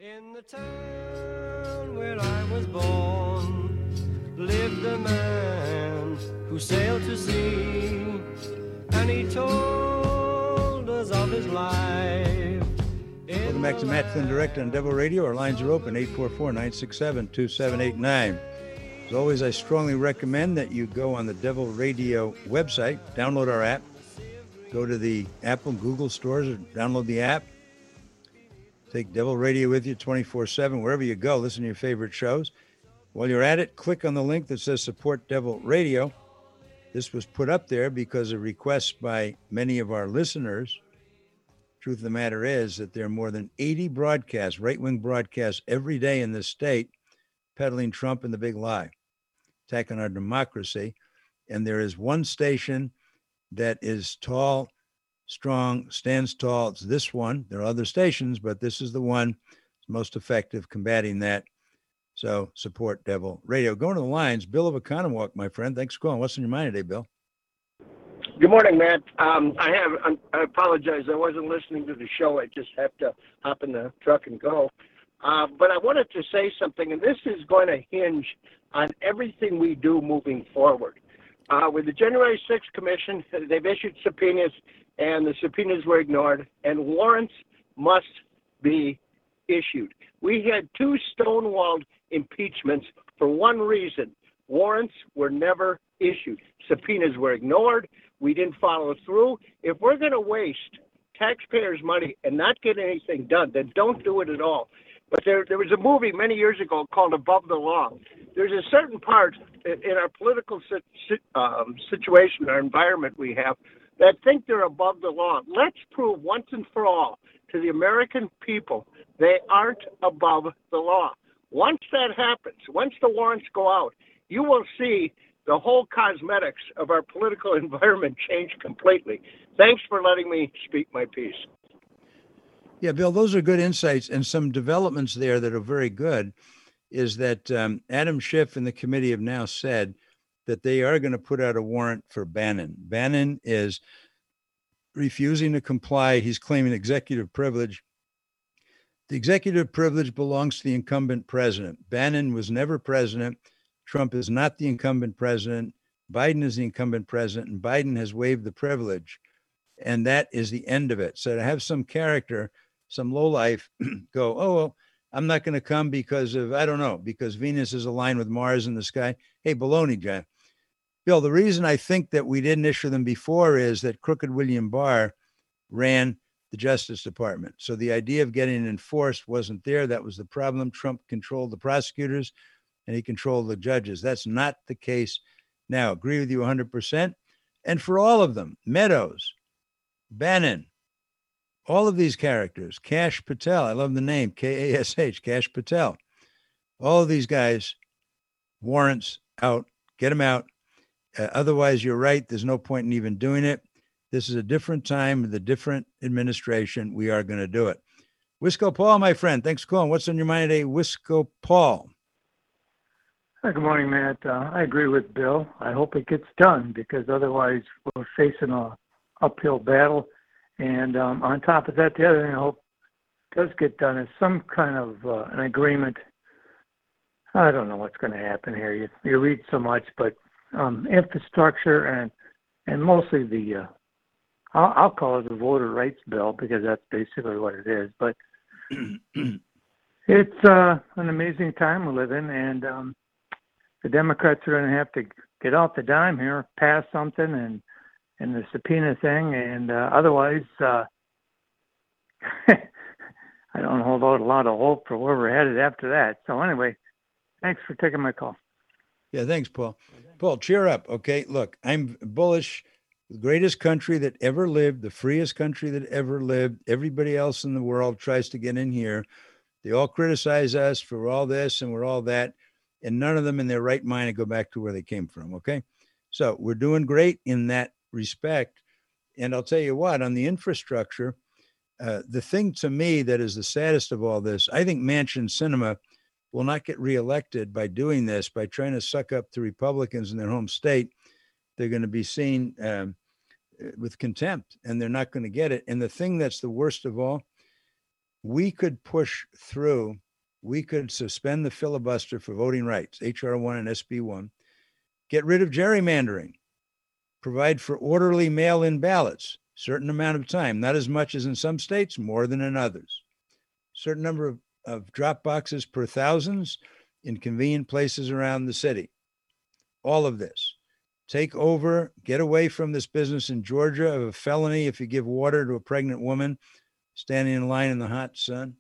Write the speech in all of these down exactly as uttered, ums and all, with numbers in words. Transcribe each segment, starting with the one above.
In the town where I was born lived a man who sailed to sea, and he told us of his life. Welcome back to Matt Flynn Direct on Devil Radio. Our lines are open, eight four four, nine six seven, two seven eight nine. As always, I strongly recommend that you go on the Devil Radio website, download our app, go to the Apple, Google stores, or download the app. Take Devil Radio with you twenty-four seven, wherever you go. Listen to your favorite shows. While you're at it, click on the link that says Support Devil Radio. This was put up there because of requests by many of our listeners. Truth of the matter is that there are more than eighty broadcasts, right-wing broadcasts, every day in this state peddling Trump and the big lie, attacking our democracy. And there is one station that is tall, strong, stands tall. It's this one. There are other stations, but this is the one most effective combating that. So support Devil Radio. Going to the lines, Bill of Economwalk, my friend. Thanks for calling. What's on your mind today, Bill? Good morning, Matt. Um, I have. I apologize. I wasn't listening to the show. I just have to hop in the truck and go. Uh, but I wanted to say something, and this is going to hinge on everything we do moving forward. Uh, with the January sixth Commission, they've issued subpoenas, and the subpoenas were ignored, and warrants must be issued. We had two stonewalled impeachments for one reason. Warrants were never issued. Subpoenas were ignored. We didn't follow through. If we're going to waste taxpayers' money and not get anything done, then don't do it at all. But there, there was a movie many years ago called Above the Law. There's a certain part in our political um, situation, our environment we have, that think they're above the law. Let's prove once and for all to the American people they aren't above the law. Once that happens, once the warrants go out, you will see the whole cosmetics of our political environment change completely. Thanks for letting me speak my piece. Yeah, Bill, those are good insights, and some developments there that are very good is that um, Adam Schiff and the committee have now said that they are going to put out a warrant for Bannon. Bannon is refusing to comply. He's claiming executive privilege. The executive privilege belongs to the incumbent president. Bannon was never president. Trump is not the incumbent president. Biden is the incumbent president, and Biden has waived the privilege. And that is the end of it. So to have some character, some lowlife go, oh, well, I'm not going to come because of, I don't know, because Venus is aligned with Mars in the sky. Hey, baloney, John. Bill, the reason I think that we didn't issue them before is that Crooked William Barr ran the Justice Department. So the idea of getting enforced wasn't there. That was the problem. Trump controlled the prosecutors and he controlled the judges. That's not the case now. Agree with you one hundred percent. And for all of them, Meadows, Bannon, all of these characters, Kash Patel, I love the name, K A S H, Kash Patel. All of these guys, warrants out, get them out. Uh, otherwise, you're right. There's no point in even doing it. This is a different time with a different administration. We are going to do it. Wisco Paul, my friend, thanks for calling. What's on your mind today, Wisco Paul? Hi, good morning, Matt. Uh, I agree with Bill. I hope it gets done because otherwise we're facing a uphill battle. And um, on top of that, the other thing I hope does get done is some kind of uh, an agreement. I don't know what's going to happen here. You, you read so much, but um, infrastructure and and mostly the, uh, I'll, I'll call it the voter rights bill because that's basically what it is. But it's uh, an amazing time we live in, and um, the Democrats are going to have to get out the dime here, pass something, and and the subpoena thing, and uh, otherwise, uh, I don't hold out a lot of hope for where we're headed after that. So anyway, thanks for taking my call. Yeah, thanks, Paul. Paul, cheer up, okay? Look, I'm bullish. The greatest country that ever lived, the freest country that ever lived. Everybody else in the world tries to get in here. They all criticize us for all this and we're all that, and none of them in their right mind to go back to where they came from, okay? So we're doing great in that respect. And I'll tell you what, on the infrastructure, uh, the thing to me that is the saddest of all this, I think Manchin Sinema will not get reelected by doing this, by trying to suck up to Republicans in their home state. They're going to be seen um, with contempt, and they're not going to get it. And the thing that's the worst of all, we could push through, we could suspend the filibuster for voting rights, H R one and S B one, get rid of gerrymandering, provide for orderly mail-in ballots, certain amount of time, not as much as in some states, more than in others. Certain number of, of drop boxes per thousands in convenient places around the city. All of this. Take over, get away from this business in Georgia of a felony if you give water to a pregnant woman standing in line in the hot sun.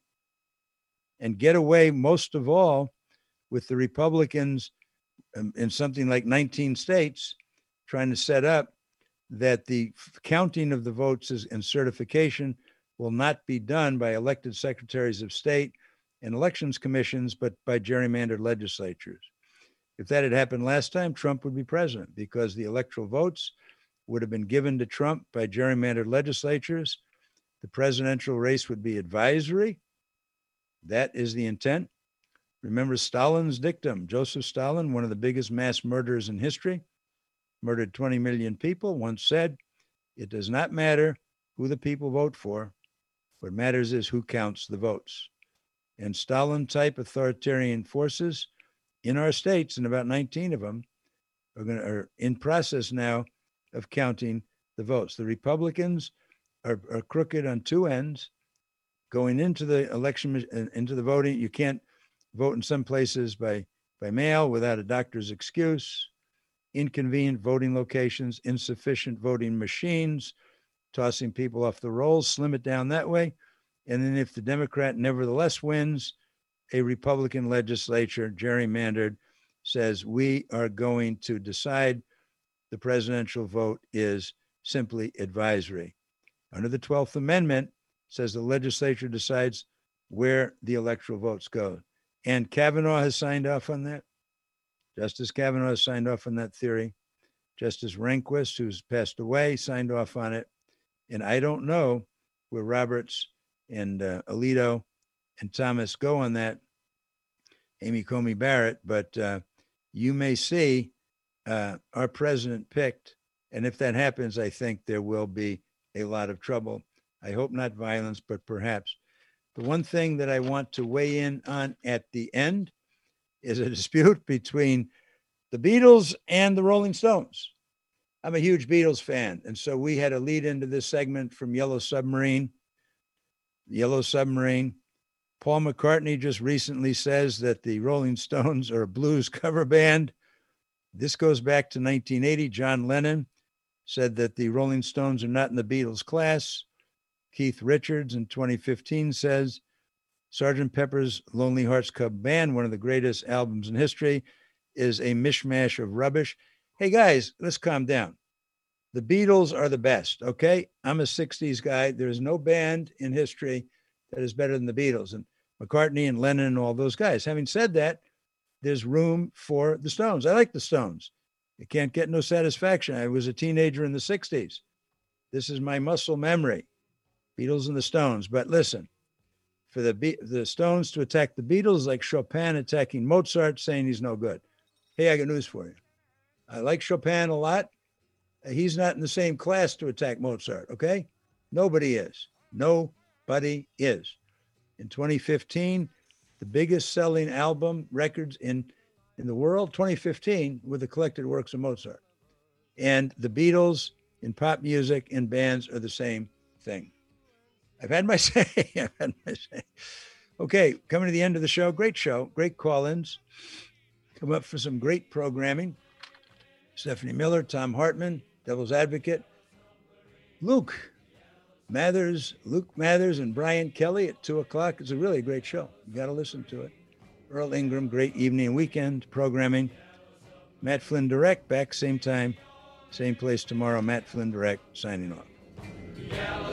And get away, most of all, with the Republicans in something like nineteen states trying to set up that the counting of the votes and certification will not be done by elected secretaries of state and elections commissions, but by gerrymandered legislatures. If that had happened last time, Trump would be president because the electoral votes would have been given to Trump by gerrymandered legislatures. The presidential race would be advisory. That is the intent. Remember Stalin's dictum. Joseph Stalin, one of the biggest mass murderers in history, murdered twenty million people, once said, it does not matter who the people vote for. What matters is who counts the votes. And Stalin-type authoritarian forces in our states, and about nineteen of them, are, going to, are in process now of counting the votes. The Republicans are, are crooked on two ends. Going into the election, into the voting, you can't vote in some places by, by mail without a doctor's excuse. Inconvenient voting locations, insufficient voting machines, tossing people off the rolls, slim it down that way. And then if the Democrat nevertheless wins, a Republican legislature, gerrymandered, says we are going to decide the presidential vote is simply advisory. Under the twelfth Amendment, says the legislature decides where the electoral votes go. And Kavanaugh has signed off on that. Justice Kavanaugh has signed off on that theory. Justice Rehnquist, who's passed away, signed off on it. And I don't know where Roberts and uh, Alito and Thomas go on that, Amy Coney Barrett, but uh, you may see uh, our president picked. And if that happens, I think there will be a lot of trouble. I hope not violence, but perhaps. The one thing that I want to weigh in on at the end is a dispute between the Beatles and the Rolling Stones. I'm a huge Beatles fan. And so we had a lead into this segment from Yellow Submarine. Yellow Submarine. Paul McCartney just recently says that the Rolling Stones are a blues cover band. This goes back to nineteen eighty. John Lennon said that the Rolling Stones are not in the Beatles class. Keith Richards in twenty fifteen says Sergeant Pepper's Lonely Hearts Club Band, one of the greatest albums in history, is a mishmash of rubbish. Hey guys, let's calm down. The Beatles are the best, okay? I'm a sixties guy. There's no band in history that is better than the Beatles and McCartney and Lennon and all those guys. Having said that, there's room for the Stones. I like the Stones. You can't get no satisfaction. I was a teenager in the sixties. This is my muscle memory. Beatles and the Stones. But listen, for the Be- the Stones to attack the Beatles like Chopin attacking Mozart, saying he's no good. Hey, I got news for you. I like Chopin a lot. He's not in the same class to attack Mozart, okay? Nobody is. Nobody is. In twenty fifteen, the biggest selling album records in, in the world, twenty fifteen, were the collected works of Mozart. And the Beatles in pop music and bands are the same thing. I've had my say. I've had my say. Okay, coming to the end of the show. Great show. Great call-ins. Come up for some great programming. Stephanie Miller, Tom Hartman, Devil's Advocate, Luke Mathers, Luke Mathers and Brian Kelly at two o'clock. It's a really great show. You got to listen to it. Earl Ingram, great evening and weekend programming. Matt Flynn Direct, back same time, same place tomorrow. Matt Flynn Direct, signing off. Yeah.